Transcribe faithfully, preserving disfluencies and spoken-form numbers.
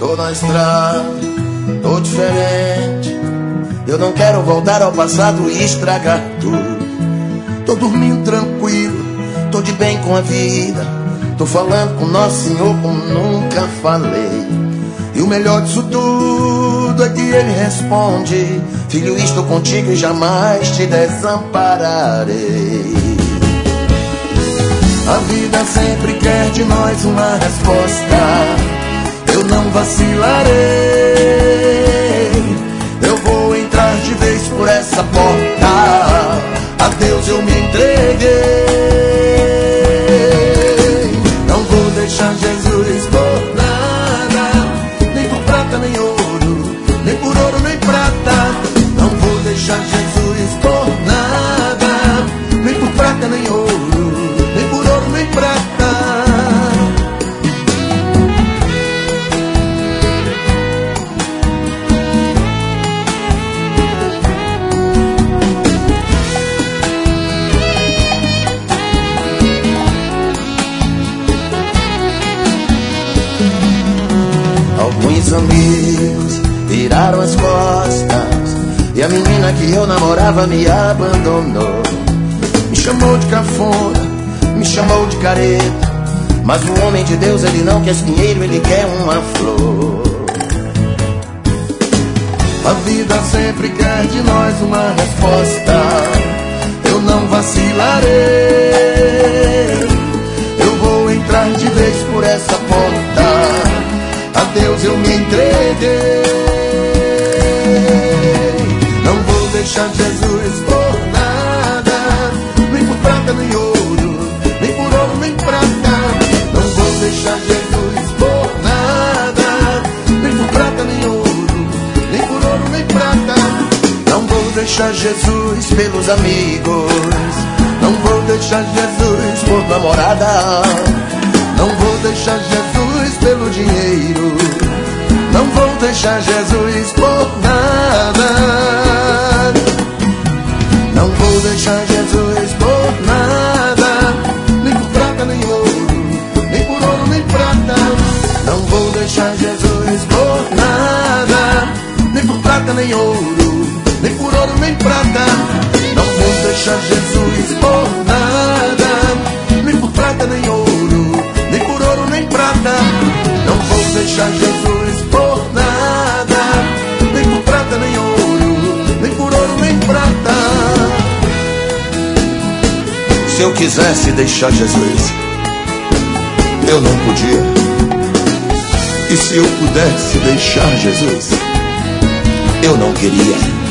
Tô na estrada, tô diferente. Eu não quero voltar ao passado e estragar tudo. Tô dormindo tranquilo, tô de bem com a vida. Tô falando com Nosso Senhor como nunca falei. E o melhor disso tudo é que Ele responde: filho, estou contigo e jamais te desampararei. A vida sempre quer de nós uma resposta. Eu não vacilarei. Eu vou entrar de vez por essa porta. A Deus eu me entreguei. Não vou deixar Jesus por nada, nem por prata nem ouro, nem por ouro nem prata. Não vou deixar Jesus por nada, nem por prata nem ouro, nem por ouro nem prata. Alguns amigos viraram as costas e a menina que eu namorava me abandonou. Me chamou de cafona, me chamou de careta, mas o homem de Deus, ele não quer dinheiro, ele quer uma flor. A vida sempre quer de nós uma resposta. Eu não vacilarei. Eu vou entrar de vez por essa porta. A Deus eu me entreguei. Não vou deixar Jesus por nada, nem por prata nem ouro, nem por ouro nem prata. Não vou deixar Jesus por nada, nem por prata nem ouro, nem por ouro nem prata. Não vou deixar Jesus pelos amigos, não vou deixar Jesus por namorada, não vou deixar Jesus pelo dinheiro, não vou deixar Jesus por nada. Não vou deixar Jesus por nada, nem por prata nem ouro, nem por ouro nem prata. Não vou deixar Jesus por nada, nem por prata nem ouro, nem por ouro nem prata. Não vou deixar Jesus por nada, nem por prata nem ouro, nem por ouro nem prata. Não vou deixar Jesus por nada, nem por prata nem ouro, nem por ouro nem prata. Se eu quisesse deixar Jesus, eu não podia. E se eu pudesse deixar Jesus, eu não queria.